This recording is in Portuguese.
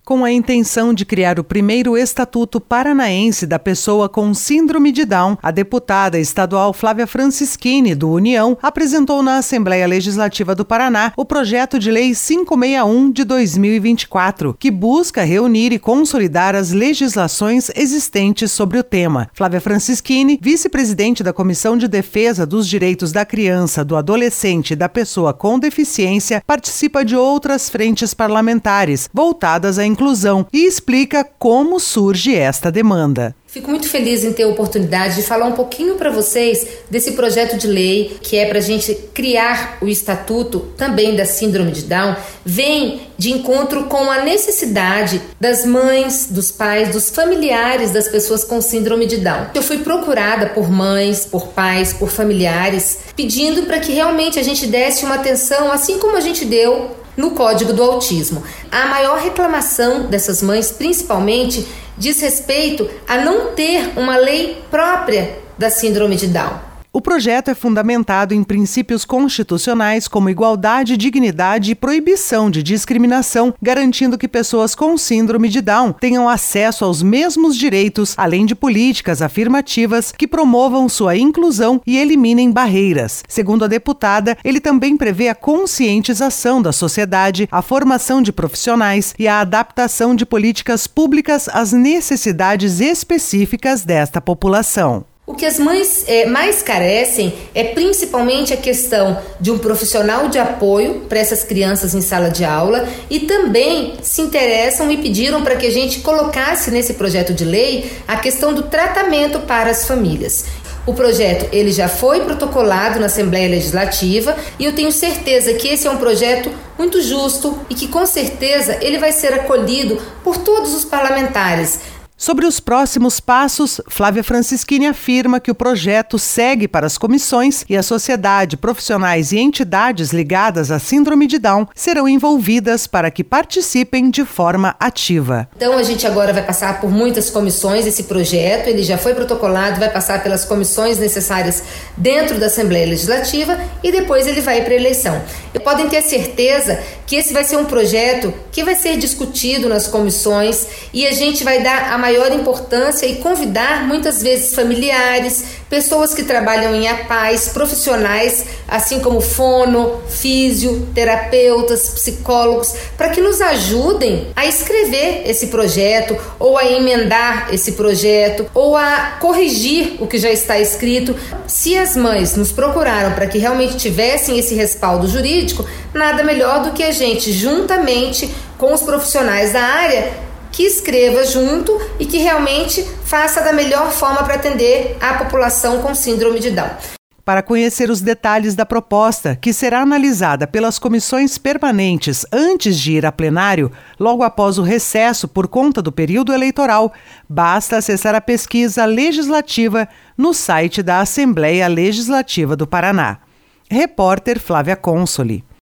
Com a intenção de criar o primeiro Estatuto Paranaense da Pessoa com Síndrome de Down, a deputada estadual Flávia Francischini, do União, apresentou na Assembleia Legislativa do Paraná o projeto de lei 561 de 2024, que busca reunir e consolidar as legislações existentes sobre o tema. Flávia Francischini, vice-presidente da Comissão de Defesa dos Direitos da Criança, do Adolescente e da Pessoa com Deficiência, participa de outras frentes parlamentares voltadas à inclusão e explica como surge esta demanda. Fico muito feliz em ter a oportunidade de falar um pouquinho para vocês desse projeto de lei que é para a gente criar o Estatuto também da Síndrome de Down. Vem de encontro com a necessidade das mães, dos pais, dos familiares das pessoas com Síndrome de Down. Eu fui procurada por mães, por pais, por familiares, pedindo para que realmente a gente desse uma atenção, assim como a gente deu no Código do Autismo. A maior reclamação dessas mães, principalmente, diz respeito a não ter uma lei própria da Síndrome de Down. O projeto é fundamentado em princípios constitucionais como igualdade, dignidade e proibição de discriminação, garantindo que pessoas com síndrome de Down tenham acesso aos mesmos direitos, além de políticas afirmativas que promovam sua inclusão e eliminem barreiras. Segundo a deputada, ele também prevê a conscientização da sociedade, a formação de profissionais e a adaptação de políticas públicas às necessidades específicas desta população. O que as mães mais carecem é principalmente a questão de um profissional de apoio para essas crianças em sala de aula e também se interessam e pediram para que a gente colocasse nesse projeto de lei a questão do tratamento para as famílias. O projeto ele já foi protocolado na Assembleia Legislativa e eu tenho certeza que esse é um projeto muito justo e que com certeza ele vai ser acolhido por todos os parlamentares. Sobre os próximos passos, Flávia Francischini afirma que o projeto segue para as comissões e a sociedade, profissionais e entidades ligadas à Síndrome de Down serão envolvidas para que participem de forma ativa. Então a gente agora vai passar por muitas comissões esse projeto, ele já foi protocolado, vai passar pelas comissões necessárias dentro da Assembleia Legislativa e depois ele vai para a eleição. Podem ter certeza que esse vai ser um projeto que vai ser discutido nas comissões e a gente vai dar a maior importância e convidar muitas vezes familiares, pessoas que trabalham em APAES, profissionais, assim como fono, físio, terapeutas, psicólogos, para que nos ajudem a escrever esse projeto ou a emendar esse projeto ou a corrigir o que já está escrito. Se as mães nos procuraram para que realmente tivessem esse respaldo jurídico, nada melhor do que a gente, juntamente com os profissionais da área, que escreva junto e que realmente faça da melhor forma para atender a população com síndrome de Down. Para conhecer os detalhes da proposta, que será analisada pelas comissões permanentes antes de ir a plenário, logo após o recesso por conta do período eleitoral, basta acessar a pesquisa legislativa no site da Assembleia Legislativa do Paraná. Repórter Flávia Consoli.